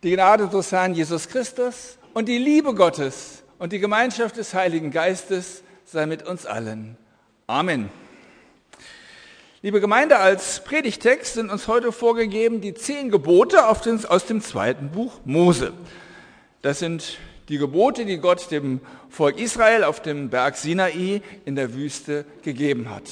Die Gnade unseres Herrn Jesus Christus und die Liebe Gottes und die Gemeinschaft des Heiligen Geistes sei mit uns allen. Amen. Liebe Gemeinde, als Predigtext sind uns heute vorgegeben die 10 Gebote aus dem 2. Buch Mose. Das sind die Gebote, die Gott dem Volk Israel auf dem Berg Sinai in der Wüste gegeben hat.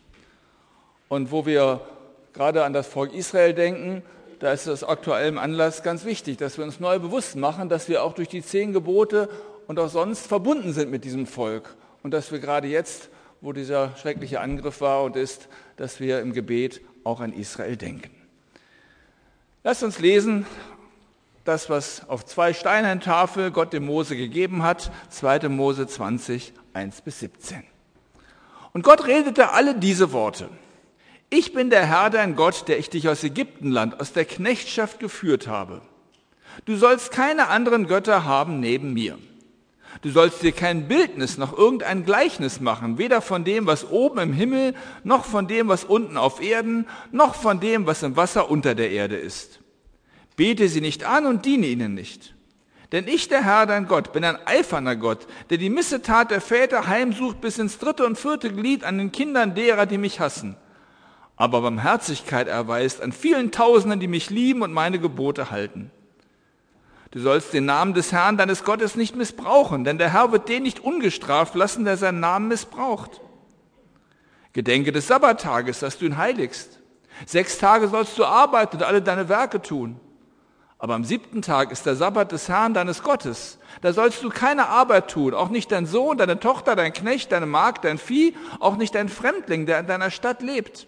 Und wo wir gerade an das Volk Israel denken, da ist es aus aktuellem Anlass ganz wichtig, dass wir uns neu bewusst machen, dass wir auch durch die 10 Gebote und auch sonst verbunden sind mit diesem Volk. Und dass wir gerade jetzt, wo dieser schreckliche Angriff war und ist, dass wir im Gebet auch an Israel denken. Lasst uns lesen, das, was auf 2 steinernen Tafeln Gott dem Mose gegeben hat, 2. Mose 20, 1-17. Und Gott redete alle diese Worte. Ich bin der Herr, dein Gott, der ich dich aus Ägyptenland, aus der Knechtschaft geführt habe. Du sollst keine anderen Götter haben neben mir. Du sollst dir kein Bildnis noch irgendein Gleichnis machen, weder von dem, was oben im Himmel, noch von dem, was unten auf Erden, noch von dem, was im Wasser unter der Erde ist. Bete sie nicht an und diene ihnen nicht. Denn ich, der Herr, dein Gott, bin ein eifernder Gott, der die Missetat der Väter heimsucht bis ins 3. und 4. Glied an den Kindern derer, die mich hassen. Aber Barmherzigkeit erweist an vielen Tausenden, die mich lieben und meine Gebote halten. Du sollst den Namen des Herrn, deines Gottes, nicht missbrauchen, denn der Herr wird den nicht ungestraft lassen, der seinen Namen missbraucht. Gedenke des Sabbattages, dass du ihn heiligst. 6 Tage sollst du arbeiten und alle deine Werke tun. Aber am 7. Tag ist der Sabbat des Herrn, deines Gottes. Da sollst du keine Arbeit tun, auch nicht dein Sohn, deine Tochter, dein Knecht, deine Magd, dein Vieh, auch nicht dein Fremdling, der in deiner Stadt lebt.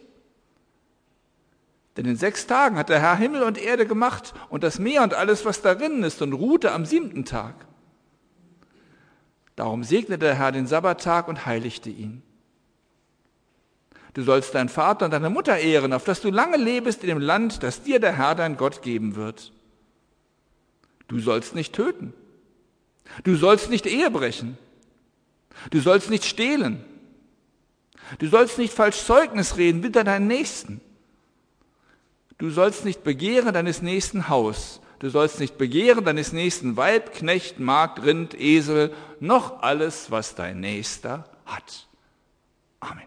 Denn in 6 Tagen hat der Herr Himmel und Erde gemacht und das Meer und alles, was darin ist, und ruhte am 7. Tag. Darum segnete der Herr den Sabbattag und heiligte ihn. Du sollst deinen Vater und deine Mutter ehren, auf dass du lange lebst in dem Land, das dir der Herr dein Gott geben wird. Du sollst nicht töten. Du sollst nicht Ehe brechen. Du sollst nicht stehlen. Du sollst nicht falsch Zeugnis reden wider deinen Nächsten. Du sollst nicht begehren deines nächsten Haus. Du sollst nicht begehren deines nächsten Weib, Knecht, Magd, Rind, Esel, noch alles, was dein Nächster hat. Amen.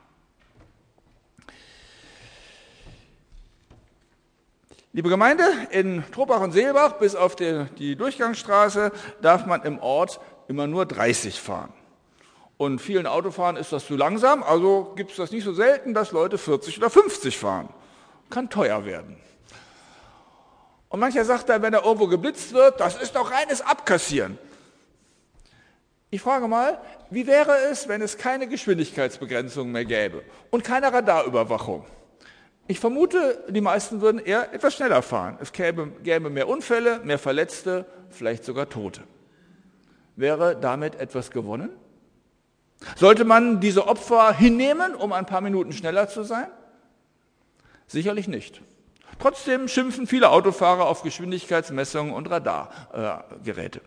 Liebe Gemeinde, in Truppach und Seelbach bis auf die Durchgangsstraße darf man im Ort immer nur 30 fahren. Und vielen Autofahrern ist das zu langsam, also gibt es das nicht so selten, dass Leute 40 oder 50 fahren. Kann teuer werden. Und mancher sagt dann, wenn er irgendwo geblitzt wird, das ist doch reines Abkassieren. Ich frage mal, wie wäre es, wenn es keine Geschwindigkeitsbegrenzung mehr gäbe und keine Radarüberwachung? Ich vermute, die meisten würden eher etwas schneller fahren. Es gäbe mehr Unfälle, mehr Verletzte, vielleicht sogar Tote. Wäre damit etwas gewonnen? Sollte man diese Opfer hinnehmen, um ein paar Minuten schneller zu sein? Sicherlich nicht. Trotzdem schimpfen viele Autofahrer auf Geschwindigkeitsmessungen und Radargeräte.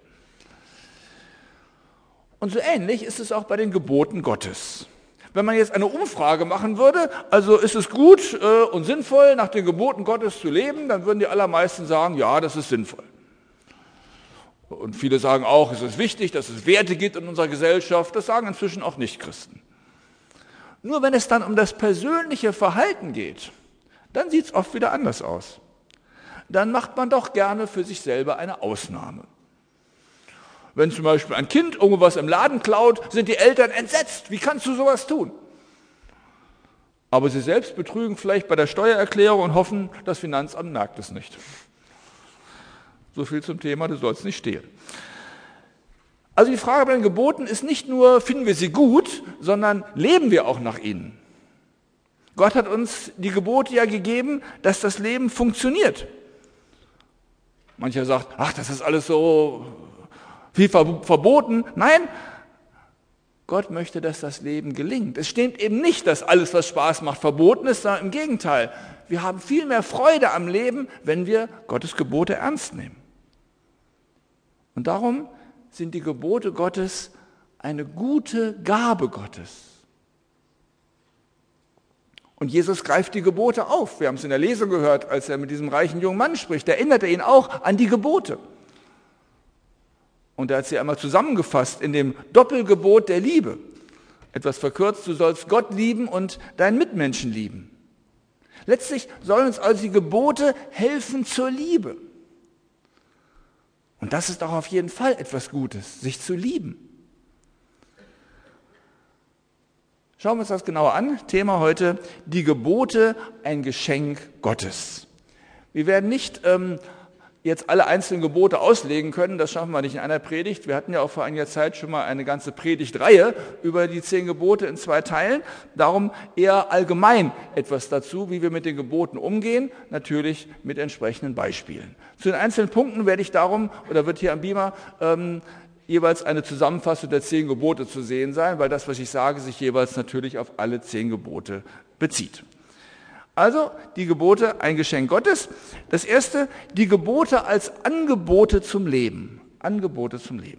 Und so ähnlich ist es auch bei den Geboten Gottes. Wenn man jetzt eine Umfrage machen würde, also ist es gut und sinnvoll, nach den Geboten Gottes zu leben, dann würden die allermeisten sagen, ja, das ist sinnvoll. Und viele sagen auch, es ist wichtig, dass es Werte gibt in unserer Gesellschaft. Das sagen inzwischen auch Nichtchristen. Nur wenn es dann um das persönliche Verhalten geht, dann sieht es oft wieder anders aus. Dann macht man doch gerne für sich selber eine Ausnahme. Wenn zum Beispiel ein Kind irgendwas im Laden klaut, sind die Eltern entsetzt. Wie kannst du sowas tun? Aber sie selbst betrügen vielleicht bei der Steuererklärung und hoffen, das Finanzamt merkt es nicht. So viel zum Thema, du sollst nicht stehlen. Also die Frage bei den Geboten ist nicht nur, finden wir sie gut, sondern leben wir auch nach ihnen. Gott hat uns die Gebote ja gegeben, dass das Leben funktioniert. Mancher sagt, ach, das ist alles so viel verboten. Nein, Gott möchte, dass das Leben gelingt. Es stimmt eben nicht, dass alles, was Spaß macht, verboten ist, sondern im Gegenteil. Wir haben viel mehr Freude am Leben, wenn wir Gottes Gebote ernst nehmen. Und darum sind die Gebote Gottes eine gute Gabe Gottes. Und Jesus greift die Gebote auf. Wir haben es in der Lesung gehört, als er mit diesem reichen jungen Mann spricht. Da erinnert er ihn auch an die Gebote. Und er hat sie einmal zusammengefasst in dem Doppelgebot der Liebe. Etwas verkürzt, du sollst Gott lieben und deinen Mitmenschen lieben. Letztlich sollen uns also die Gebote helfen zur Liebe. Und das ist auch auf jeden Fall etwas Gutes, sich zu lieben. Schauen wir uns das genauer an. Thema heute, die Gebote, ein Geschenk Gottes. Wir werden nicht jetzt alle einzelnen Gebote auslegen können, das schaffen wir nicht in einer Predigt. Wir hatten ja auch vor einiger Zeit schon mal eine ganze Predigtreihe über die 10 Gebote in 2 Teilen. Darum eher allgemein etwas dazu, wie wir mit den Geboten umgehen, natürlich mit entsprechenden Beispielen. Zu den einzelnen Punkten werde ich darum, oder wird hier am Beamer jeweils eine Zusammenfassung der 10 Gebote zu sehen sein, weil das, was ich sage, sich jeweils natürlich auf alle 10 Gebote bezieht. Also die Gebote, ein Geschenk Gottes. Das erste, die Gebote als Angebote zum Leben. Angebote zum Leben.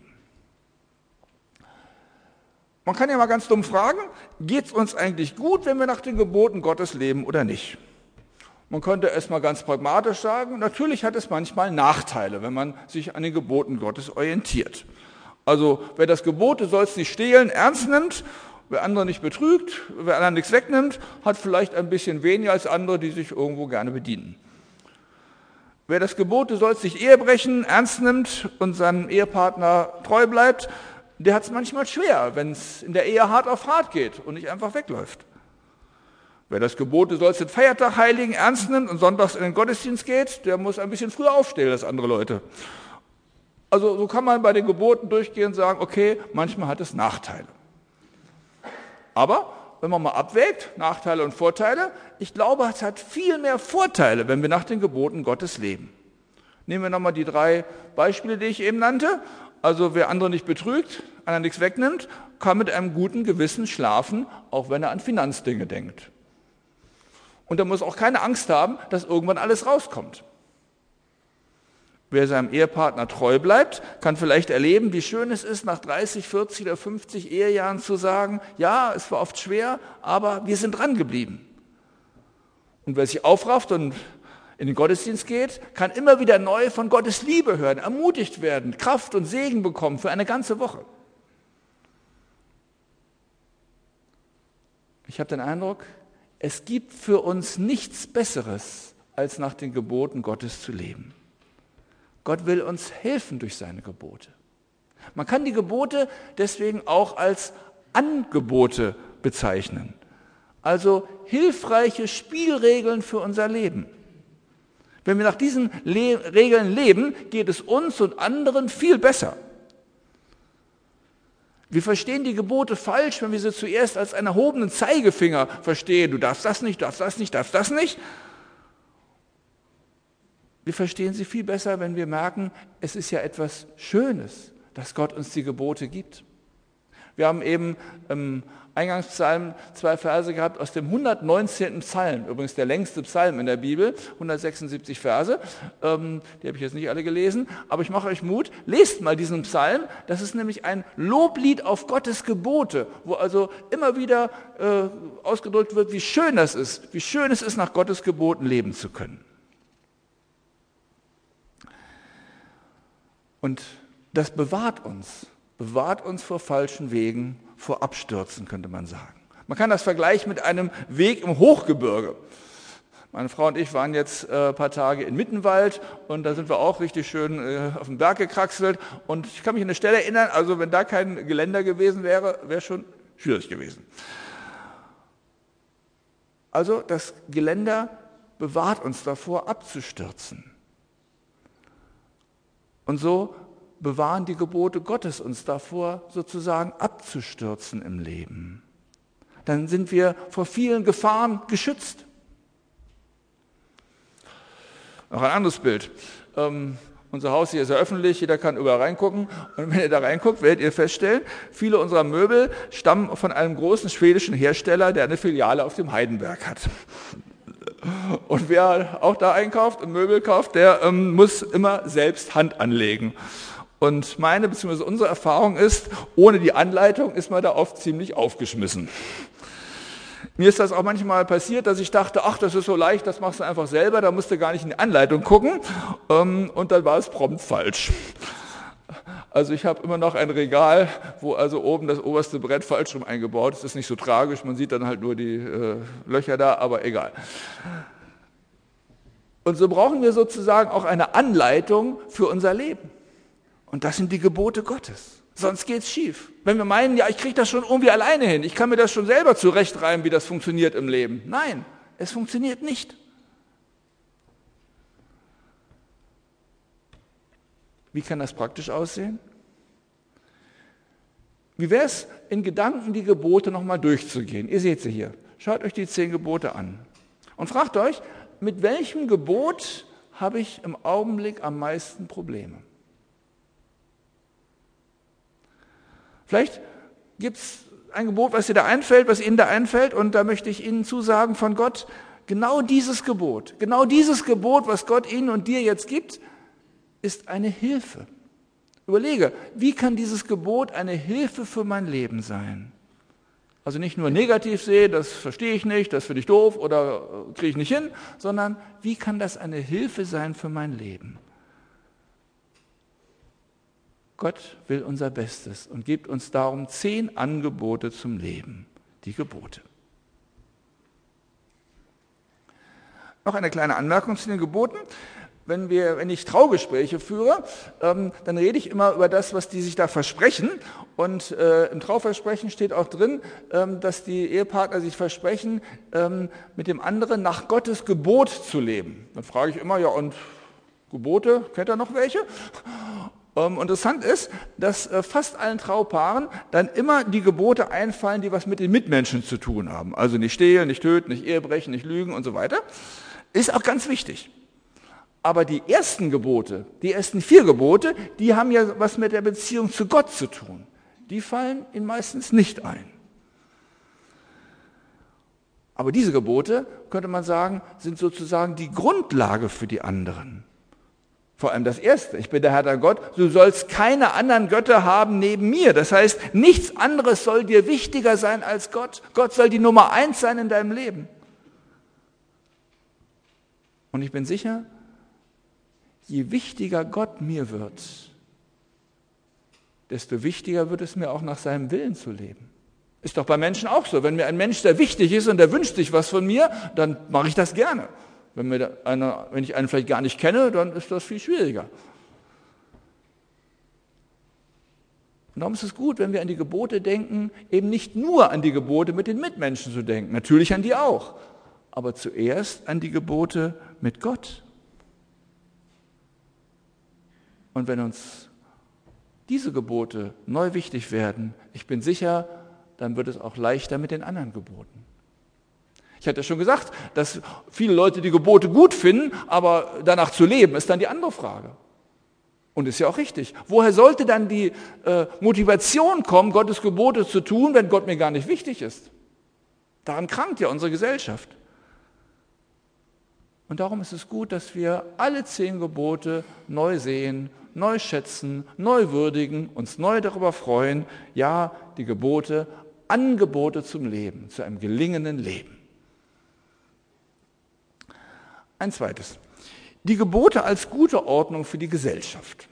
Man kann ja mal ganz dumm fragen, geht es uns eigentlich gut, wenn wir nach den Geboten Gottes leben oder nicht? Man könnte erstmal ganz pragmatisch sagen, natürlich hat es manchmal Nachteile, wenn man sich an den Geboten Gottes orientiert. Also wer das Gebot, du sollst nicht stehlen, ernst nimmt, wer andere nicht betrügt, wer anderen nichts wegnimmt, hat vielleicht ein bisschen weniger als andere, die sich irgendwo gerne bedienen. Wer das Gebot, du sollst nicht Ehe brechen, ernst nimmt und seinem Ehepartner treu bleibt, der hat es manchmal schwer, wenn es in der Ehe hart auf hart geht und nicht einfach wegläuft. Wer das Gebot, du sollst den Feiertag heiligen, ernst nimmt und sonntags in den Gottesdienst geht, der muss ein bisschen früher aufstehen als andere Leute. Also so kann man bei den Geboten durchgehen und sagen, okay, manchmal hat es Nachteile. Aber wenn man mal abwägt, Nachteile und Vorteile, ich glaube, es hat viel mehr Vorteile, wenn wir nach den Geboten Gottes leben. Nehmen wir nochmal die 3 Beispiele, die ich eben nannte. Also wer andere nicht betrügt, anderen nichts wegnimmt, kann mit einem guten Gewissen schlafen, auch wenn er an Finanzdinge denkt. Und er muss auch keine Angst haben, dass irgendwann alles rauskommt. Wer seinem Ehepartner treu bleibt, kann vielleicht erleben, wie schön es ist, nach 30, 40 oder 50 Ehejahren zu sagen, ja, es war oft schwer, aber wir sind dran geblieben. Und wer sich aufrafft und in den Gottesdienst geht, kann immer wieder neu von Gottes Liebe hören, ermutigt werden, Kraft und Segen bekommen für eine ganze Woche. Ich habe den Eindruck, es gibt für uns nichts Besseres, als nach den Geboten Gottes zu leben. Gott will uns helfen durch seine Gebote. Man kann die Gebote deswegen auch als Angebote bezeichnen. Also hilfreiche Spielregeln für unser Leben. Wenn wir nach diesen Regeln leben, geht es uns und anderen viel besser. Wir verstehen die Gebote falsch, wenn wir sie zuerst als einen erhobenen Zeigefinger verstehen. Du darfst das nicht, darfst das nicht, darfst das nicht. Wir verstehen sie viel besser, wenn wir merken, es ist ja etwas Schönes, dass Gott uns die Gebote gibt. Wir haben eben im Eingangspsalm 2 Verse gehabt aus dem 119. Psalm, übrigens der längste Psalm in der Bibel, 176 Verse, die habe ich jetzt nicht alle gelesen, aber ich mache euch Mut, lest mal diesen Psalm, das ist nämlich ein Loblied auf Gottes Gebote, wo also immer wieder ausgedrückt wird, wie schön es ist, nach Gottes Geboten leben zu können. Und das bewahrt uns vor falschen Wegen, vor Abstürzen, könnte man sagen. Man kann das vergleichen mit einem Weg im Hochgebirge. Meine Frau und ich waren jetzt ein paar Tage in Mittenwald und da sind wir auch richtig schön auf den Berg gekraxelt. Und ich kann mich an eine Stelle erinnern, also wenn da kein Geländer gewesen wäre, wäre schon schwierig gewesen. Also das Geländer bewahrt uns davor, abzustürzen. Und so bewahren die Gebote Gottes uns davor, sozusagen abzustürzen im Leben. Dann sind wir vor vielen Gefahren geschützt. Noch ein anderes Bild. Unser Haus hier ist ja öffentlich, jeder kann überall reingucken. Und wenn ihr da reinguckt, werdet ihr feststellen, viele unserer Möbel stammen von einem großen schwedischen Hersteller, der eine Filiale auf dem Heidenberg hat. Und wer auch da einkauft und Möbel kauft, der muss immer selbst Hand anlegen. Und meine bzw. unsere Erfahrung ist, ohne die Anleitung ist man da oft ziemlich aufgeschmissen. Mir ist das auch manchmal passiert, dass ich dachte, ach, das ist so leicht, das machst du einfach selber, da musst du gar nicht in die Anleitung gucken. Und dann war es prompt falsch. Also ich habe immer noch ein Regal, wo also oben das oberste Brett falsch rum eingebaut ist. Das ist nicht so tragisch, man sieht dann halt nur die Löcher da, aber egal. Und so brauchen wir sozusagen auch eine Anleitung für unser Leben. Und das sind die Gebote Gottes. Sonst geht's schief. Wenn wir meinen, ja, ich kriege das schon irgendwie alleine hin, ich kann mir das schon selber zurechtreiben, wie das funktioniert im Leben. Nein, es funktioniert nicht. Wie kann das praktisch aussehen? Wie wäre es, in Gedanken die Gebote nochmal durchzugehen? Ihr seht sie hier. Schaut euch die 10 Gebote an. Und fragt euch, mit welchem Gebot habe ich im Augenblick am meisten Probleme? Vielleicht gibt es ein Gebot, was Ihnen da einfällt, und da möchte ich Ihnen zusagen von Gott, genau dieses Gebot, was Gott Ihnen und dir jetzt gibt, ist eine Hilfe. Überlege, wie kann dieses Gebot eine Hilfe für mein Leben sein? Also nicht nur negativ sehen, das verstehe ich nicht, das finde ich doof oder kriege ich nicht hin, sondern wie kann das eine Hilfe sein für mein Leben? Gott will unser Bestes und gibt uns darum 10 Angebote zum Leben, die Gebote. Noch eine kleine Anmerkung zu den Geboten. Wenn ich Traugespräche führe, dann rede ich immer über das, was die sich da versprechen. Und im Trauversprechen steht auch drin, dass die Ehepartner sich versprechen, mit dem anderen nach Gottes Gebot zu leben. Dann frage ich immer, ja, und Gebote, kennt ihr noch welche? Interessant ist, dass fast allen Traupaaren dann immer die Gebote einfallen, die was mit den Mitmenschen zu tun haben. Also nicht stehlen, nicht töten, nicht Ehebrechen, nicht lügen und so weiter. Ist auch ganz wichtig. Aber die ersten 4 Gebote, die haben ja was mit der Beziehung zu Gott zu tun. Die fallen ihnen meistens nicht ein. Aber diese Gebote, könnte man sagen, sind sozusagen die Grundlage für die anderen. Vor allem das erste, ich bin der Herr dein Gott, du sollst keine anderen Götter haben neben mir. Das heißt, nichts anderes soll dir wichtiger sein als Gott. Gott soll die Nummer 1 sein in deinem Leben. Und ich bin sicher, je wichtiger Gott mir wird, desto wichtiger wird es mir auch nach seinem Willen zu leben. Ist doch bei Menschen auch so. Wenn mir ein Mensch sehr wichtig ist und der wünscht sich was von mir, dann mache ich das gerne. Wenn ich einen vielleicht gar nicht kenne, dann ist das viel schwieriger. Und darum ist es gut, wenn wir an die Gebote denken, eben nicht nur an die Gebote mit den Mitmenschen zu denken, natürlich an die auch, aber zuerst an die Gebote mit Gott. Und wenn uns diese Gebote neu wichtig werden, ich bin sicher, dann wird es auch leichter mit den anderen Geboten. Ich hatte ja schon gesagt, dass viele Leute die Gebote gut finden, aber danach zu leben, ist dann die andere Frage. Und ist ja auch richtig. Woher sollte dann die Motivation kommen, Gottes Gebote zu tun, wenn Gott mir gar nicht wichtig ist? Daran krankt ja unsere Gesellschaft. Und darum ist es gut, dass wir alle 10 Gebote neu sehen, neu schätzen, neu würdigen, uns neu darüber freuen. Ja, die Gebote, Angebote zum Leben, zu einem gelingenden Leben. Ein zweites. Die Gebote als gute Ordnung für die Gesellschaft.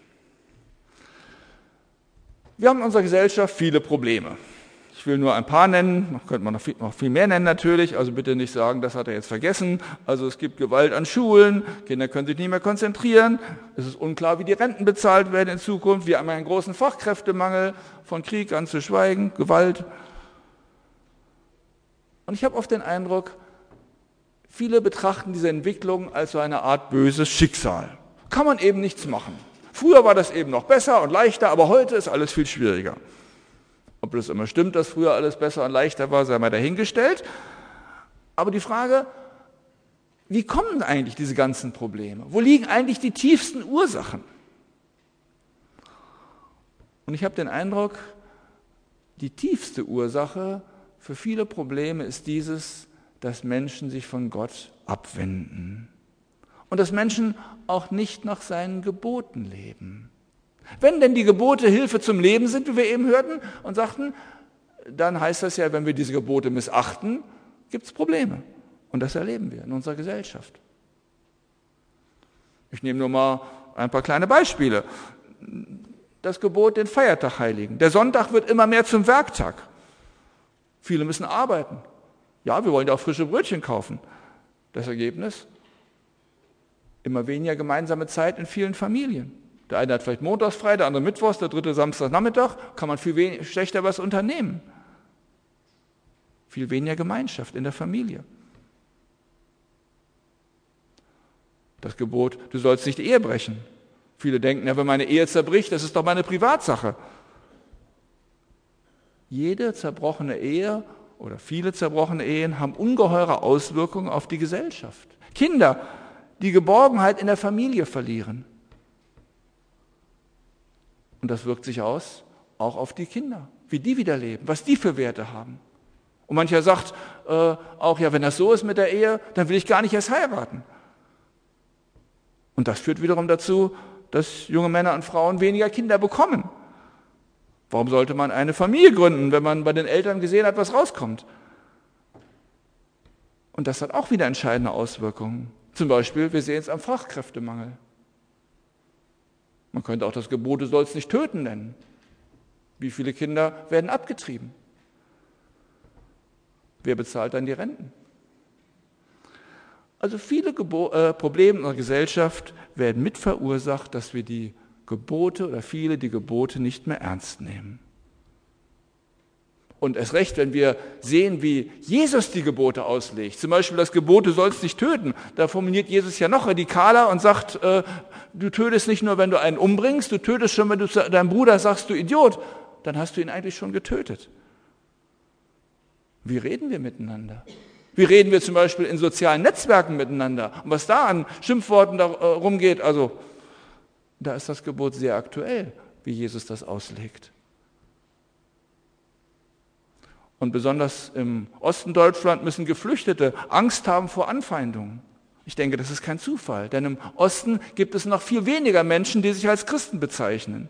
Wir haben in unserer Gesellschaft viele Probleme. Ich will nur ein paar nennen, könnte man noch viel mehr nennen natürlich, also bitte nicht sagen, das hat er jetzt vergessen. Also es gibt Gewalt an Schulen, Kinder können sich nicht mehr konzentrieren, es ist unklar, wie die Renten bezahlt werden in Zukunft, wir haben einen großen Fachkräftemangel, von Krieg ganz zu schweigen, Gewalt. Und ich habe oft den Eindruck, viele betrachten diese Entwicklung als so eine Art böses Schicksal. Kann man eben nichts machen. Früher war das eben noch besser und leichter, aber heute ist alles viel schwieriger. Ob das immer stimmt, dass früher alles besser und leichter war, sei mal dahingestellt. Aber die Frage, wie kommen eigentlich diese ganzen Probleme? Wo liegen eigentlich die tiefsten Ursachen? Und ich habe den Eindruck, die tiefste Ursache für viele Probleme ist dieses, dass Menschen sich von Gott abwenden und dass Menschen auch nicht nach seinen Geboten leben. Wenn denn die Gebote Hilfe zum Leben sind, wie wir eben hörten und sagten, dann heißt das ja, wenn wir diese Gebote missachten, gibt es Probleme. Und das erleben wir in unserer Gesellschaft. Ich nehme nur mal ein paar kleine Beispiele. das Gebot, den Feiertag heiligen. Der Sonntag wird immer mehr zum Werktag. Viele müssen arbeiten. Ja, wir wollen ja auch frische Brötchen kaufen. Das Ergebnis? Immer weniger gemeinsame Zeit in vielen Familien. Der eine hat vielleicht montags frei, der andere mittwochs, der dritte Samstagnachmittag. Kann man viel schlechter was unternehmen. Viel weniger Gemeinschaft in der Familie. Das Gebot, du sollst nicht die Ehe brechen. Viele denken, ja, wenn meine Ehe zerbricht, das ist doch meine Privatsache. Jede zerbrochene Ehe oder viele zerbrochene Ehen haben ungeheure Auswirkungen auf die Gesellschaft. Kinder, die Geborgenheit in der Familie verlieren. Und das wirkt sich aus, auch auf die Kinder, wie die wieder leben, was die für Werte haben. Und mancher sagt auch, ja, wenn das so ist mit der Ehe, dann will ich gar nicht erst heiraten. Und das führt wiederum dazu, dass junge Männer und Frauen weniger Kinder bekommen. Warum sollte man eine Familie gründen, wenn man bei den Eltern gesehen hat, was rauskommt? Und das hat auch wieder entscheidende Auswirkungen. Zum Beispiel, wir sehen es am Fachkräftemangel. Man könnte auch das Gebot, du sollst nicht töten, nennen. Wie viele Kinder werden abgetrieben? Wer bezahlt dann die Renten? Also viele Probleme in unserer Gesellschaft werden mit verursacht, dass wir die Gebote oder viele die Gebote nicht mehr ernst nehmen. Und erst recht, wenn wir sehen, wie Jesus die Gebote auslegt, zum Beispiel das Gebot, du sollst nicht töten, da formuliert Jesus ja noch radikaler und sagt, du tötest nicht nur, wenn du einen umbringst, du tötest schon, wenn du zu deinem Bruder sagst, du Idiot, dann hast du ihn eigentlich schon getötet. Wie reden wir miteinander? Wie reden wir zum Beispiel in sozialen Netzwerken miteinander? Und was da an Schimpfworten rumgeht, also da ist das Gebot sehr aktuell, wie Jesus das auslegt. Und besonders im Osten Deutschland müssen Geflüchtete Angst haben vor Anfeindungen. Ich denke, das ist kein Zufall, denn im Osten gibt es noch viel weniger Menschen, die sich als Christen bezeichnen.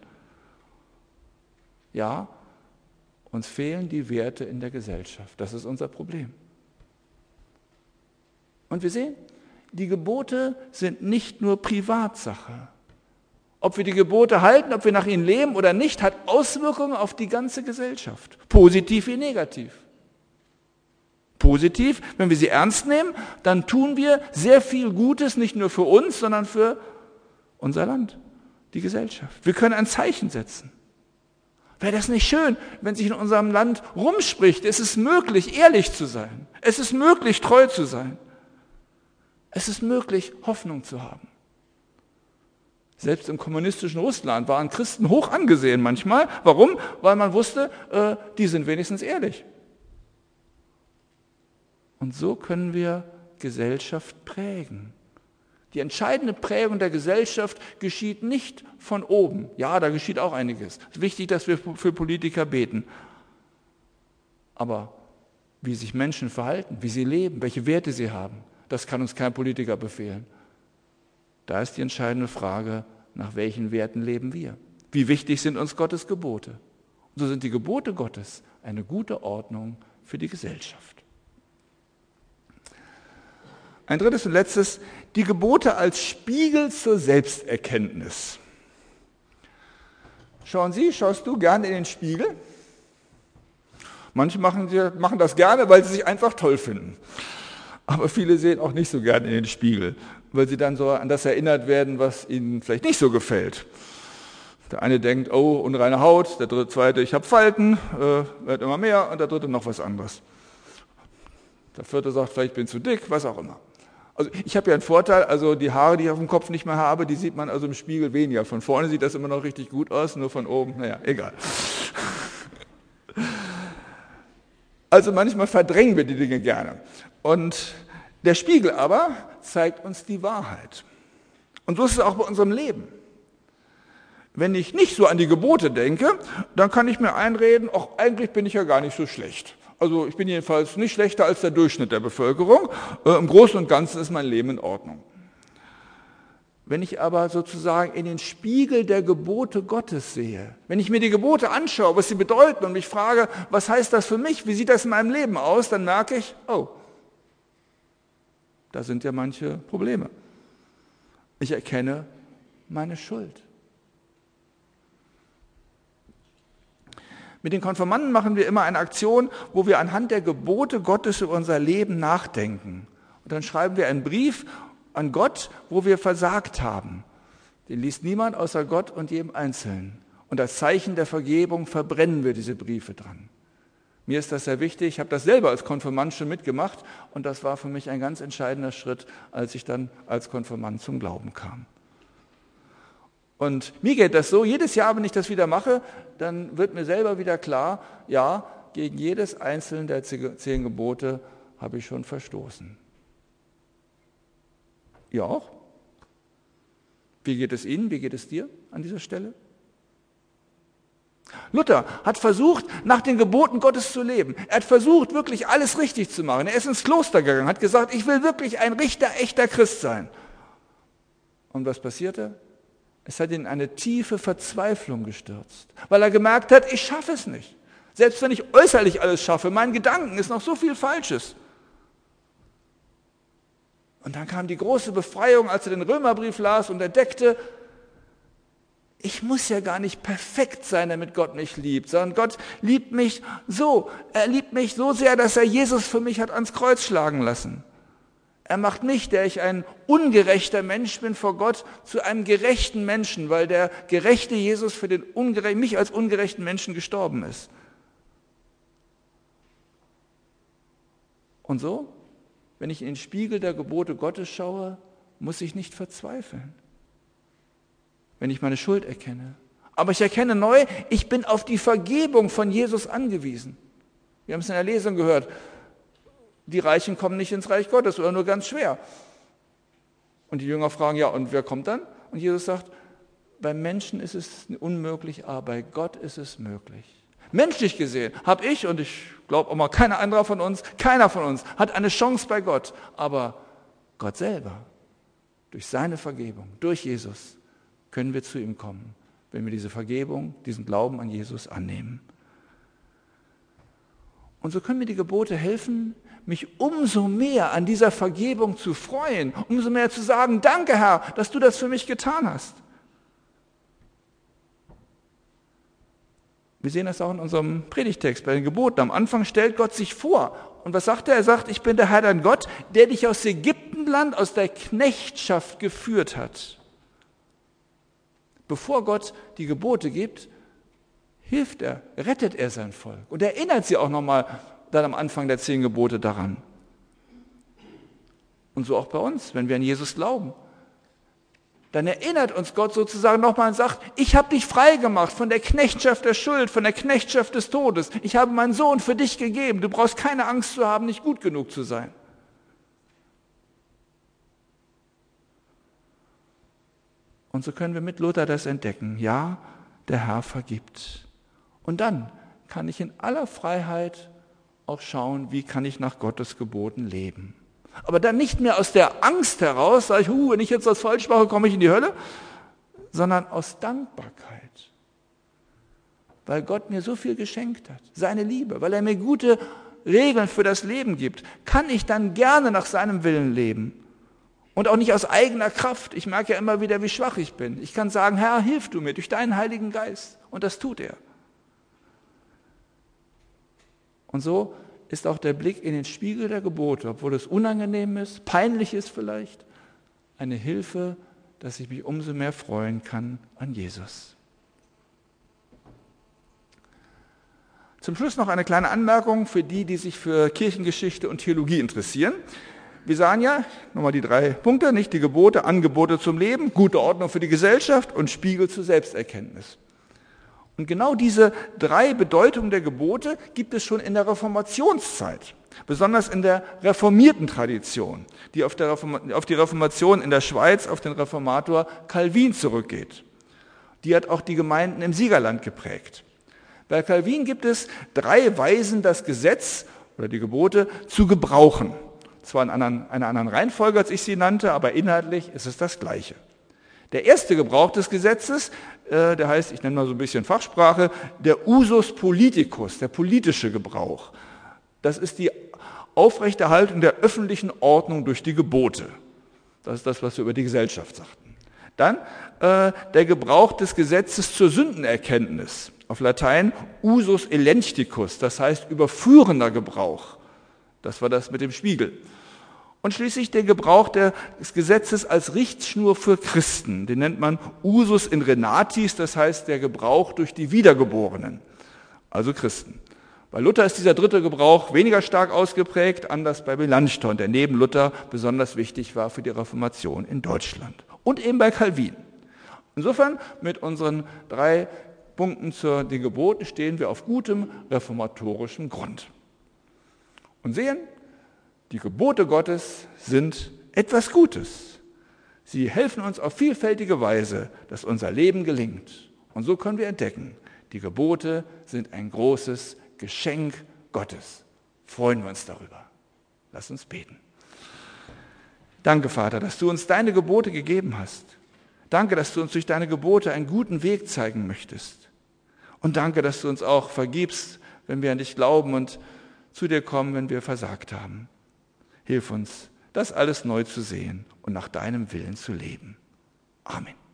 Ja, uns fehlen die Werte in der Gesellschaft. Das ist unser Problem. Und wir sehen, die Gebote sind nicht nur Privatsache. Ob wir die Gebote halten, ob wir nach ihnen leben oder nicht, hat Auswirkungen auf die ganze Gesellschaft. Positiv wie negativ. Positiv, wenn wir sie ernst nehmen, dann tun wir sehr viel Gutes, nicht nur für uns, sondern für unser Land, die Gesellschaft. Wir können ein Zeichen setzen. Wäre das nicht schön, wenn sich in unserem Land rumspricht, es ist möglich, ehrlich zu sein. Es ist möglich, treu zu sein. Es ist möglich, Hoffnung zu haben. Selbst im kommunistischen Russland waren Christen hoch angesehen manchmal. Warum? Weil man wusste, die sind wenigstens ehrlich. Und so können wir Gesellschaft prägen. Die entscheidende Prägung der Gesellschaft geschieht nicht von oben. Ja, da geschieht auch einiges. Es ist wichtig, dass wir für Politiker beten. Aber wie sich Menschen verhalten, wie sie leben, welche Werte sie haben, das kann uns kein Politiker befehlen. Da ist die entscheidende Frage, nach welchen Werten leben wir? Wie wichtig sind uns Gottes Gebote? Und so sind die Gebote Gottes eine gute Ordnung für die Gesellschaft. Ein drittes und letztes, die Gebote als Spiegel zur Selbsterkenntnis. Schaust du gerne in den Spiegel? Manche machen das gerne, weil sie sich einfach toll finden. Aber viele sehen auch nicht so gerne in den Spiegel, weil sie dann so an das erinnert werden, was ihnen vielleicht nicht so gefällt. Der eine denkt, oh, unreine Haut, der zweite, ich habe Falten, wird immer mehr, und der dritte noch was anderes. Der vierte sagt, vielleicht bin ich zu dick, was auch immer. Also ich habe ja einen Vorteil, also die Haare, die ich auf dem Kopf nicht mehr habe, die sieht man also im Spiegel weniger. Von vorne sieht das immer noch richtig gut aus, nur von oben, naja, egal. Also manchmal verdrängen wir die Dinge gerne. Und der Spiegel aber zeigt uns die Wahrheit. Und so ist es auch bei unserem Leben. Wenn ich nicht so an die Gebote denke, dann kann ich mir einreden, ach, eigentlich bin ich ja gar nicht so schlecht. Also ich bin jedenfalls nicht schlechter als der Durchschnitt der Bevölkerung. Im Großen und Ganzen ist mein Leben in Ordnung. Wenn ich aber sozusagen in den Spiegel der Gebote Gottes sehe, wenn ich mir die Gebote anschaue, was sie bedeuten und mich frage, was heißt das für mich, wie sieht das in meinem Leben aus, dann merke ich, oh, da sind ja manche Probleme. Ich erkenne meine Schuld. Mit den Konfirmanden machen wir immer eine Aktion, wo wir anhand der Gebote Gottes über unser Leben nachdenken. Und dann schreiben wir einen Brief an Gott, wo wir versagt haben. Den liest niemand außer Gott und jedem Einzelnen. Und als Zeichen der Vergebung verbrennen wir diese Briefe dran. Mir ist das sehr wichtig. Ich habe das selber als Konfirmand schon mitgemacht und das war für mich ein ganz entscheidender Schritt, als ich dann als Konfirmand zum Glauben kam. Und mir geht das so, jedes Jahr, wenn ich das wieder mache, dann wird mir selber wieder klar, ja, gegen jedes einzelne der 10 Gebote habe ich schon verstoßen. Ihr auch? Wie geht es Ihnen, wie geht es dir an dieser Stelle? Luther hat versucht, nach den Geboten Gottes zu leben. Er hat versucht, wirklich alles richtig zu machen. Er ist ins Kloster gegangen, hat gesagt, ich will wirklich ein echter Christ sein. Und was passierte? Es hat ihn in eine tiefe Verzweiflung gestürzt, weil er gemerkt hat, ich schaffe es nicht. Selbst wenn ich äußerlich alles schaffe, meinen Gedanken ist noch so viel Falsches. Und dann kam die große Befreiung, als er den Römerbrief las und entdeckte, ich muss ja gar nicht perfekt sein, damit Gott mich liebt, sondern Gott liebt mich so. Er liebt mich so sehr, dass er Jesus für mich hat ans Kreuz schlagen lassen. Er macht mich, der ich ein ungerechter Mensch bin vor Gott, zu einem gerechten Menschen, weil der gerechte Jesus für mich als ungerechten Menschen gestorben ist. Und so, wenn ich in den Spiegel der Gebote Gottes schaue, muss ich nicht verzweifeln, wenn ich meine Schuld erkenne. Aber ich erkenne neu, ich bin auf die Vergebung von Jesus angewiesen. Wir haben es in der Lesung gehört. Die Reichen kommen nicht ins Reich Gottes oder nur ganz schwer. Und die Jünger fragen, ja, und wer kommt dann? Und Jesus sagt, beim Menschen ist es unmöglich, aber bei Gott ist es möglich. Menschlich gesehen habe ich, und ich glaube auch mal keiner von uns hat eine Chance bei Gott. Aber Gott selber, durch seine Vergebung, durch Jesus, können wir zu ihm kommen, wenn wir diese Vergebung, diesen Glauben an Jesus annehmen. Und so können mir die Gebote helfen, mich umso mehr an dieser Vergebung zu freuen, umso mehr zu sagen, danke Herr, dass du das für mich getan hast. Wir sehen das auch in unserem Predigtext bei den Geboten. Am Anfang stellt Gott sich vor. Und was sagt er? Er sagt, ich bin der Herr dein Gott, der dich aus Ägyptenland, aus der Knechtschaft geführt hat. Bevor Gott die Gebote gibt, rettet er sein Volk und erinnert sie auch nochmal dann am Anfang der 10 Gebote daran. Und so auch bei uns, wenn wir an Jesus glauben. Dann erinnert uns Gott sozusagen nochmal und sagt, ich habe dich frei gemacht von der Knechtschaft der Schuld, von der Knechtschaft des Todes. Ich habe meinen Sohn für dich gegeben. Du brauchst keine Angst zu haben, nicht gut genug zu sein. Und so können wir mit Luther das entdecken. Ja, der Herr vergibt. Und dann kann ich in aller Freiheit auch schauen, wie kann ich nach Gottes Geboten leben. Aber dann nicht mehr aus der Angst heraus, sage ich, wenn ich jetzt was falsch mache, komme ich in die Hölle, sondern aus Dankbarkeit. Weil Gott mir so viel geschenkt hat, seine Liebe, weil er mir gute Regeln für das Leben gibt, kann ich dann gerne nach seinem Willen leben. Und auch nicht aus eigener Kraft. Ich merke ja immer wieder, wie schwach ich bin. Ich kann sagen, Herr, hilf du mir durch deinen Heiligen Geist. Und das tut er. Und so ist auch der Blick in den Spiegel der Gebote, obwohl es unangenehm ist, peinlich ist vielleicht, eine Hilfe, dass ich mich umso mehr freuen kann an Jesus. Zum Schluss noch eine kleine Anmerkung für die sich für Kirchengeschichte und Theologie interessieren. Wir sahen ja, nochmal die 3 Punkte, nicht die Gebote, Angebote zum Leben, gute Ordnung für die Gesellschaft und Spiegel zur Selbsterkenntnis. Und genau diese 3 Bedeutungen der Gebote gibt es schon in der Reformationszeit, besonders in der reformierten Tradition, die auf die Reformation in der Schweiz, auf den Reformator Calvin zurückgeht. Die hat auch die Gemeinden im Siegerland geprägt. Bei Calvin gibt es 3 Weisen, das Gesetz oder die Gebote zu gebrauchen. Zwar in einer anderen Reihenfolge, als ich sie nannte, aber inhaltlich ist es das Gleiche. Der erste Gebrauch des Gesetzes, der heißt, ich nenne mal so ein bisschen Fachsprache, der Usus politicus, der politische Gebrauch. Das ist die Aufrechterhaltung der öffentlichen Ordnung durch die Gebote. Das ist das, was wir über die Gesellschaft sagten. Dann der Gebrauch des Gesetzes zur Sündenerkenntnis. auf Latein usus elenchticus, das heißt überführender Gebrauch. Das war das mit dem Spiegel. Und schließlich den Gebrauch des Gesetzes als Richtschnur für Christen. Den nennt man usus in renatis, das heißt der Gebrauch durch die Wiedergeborenen, also Christen. Bei Luther ist dieser dritte Gebrauch weniger stark ausgeprägt, anders bei Melanchthon, der neben Luther besonders wichtig war für die Reformation in Deutschland. Und eben bei Calvin. Insofern, mit unseren 3 Punkten zu den Geboten stehen wir auf gutem reformatorischem Grund. Und sehen, die Gebote Gottes sind etwas Gutes. Sie helfen uns auf vielfältige Weise, dass unser Leben gelingt. Und so können wir entdecken, die Gebote sind ein großes Geschenk Gottes. Freuen wir uns darüber. Lass uns beten. Danke, Vater, dass du uns deine Gebote gegeben hast. Danke, dass du uns durch deine Gebote einen guten Weg zeigen möchtest. Und danke, dass du uns auch vergibst, wenn wir an dich glauben und zu dir kommen, wenn wir versagt haben. Hilf uns, das alles neu zu sehen und nach deinem Willen zu leben. Amen.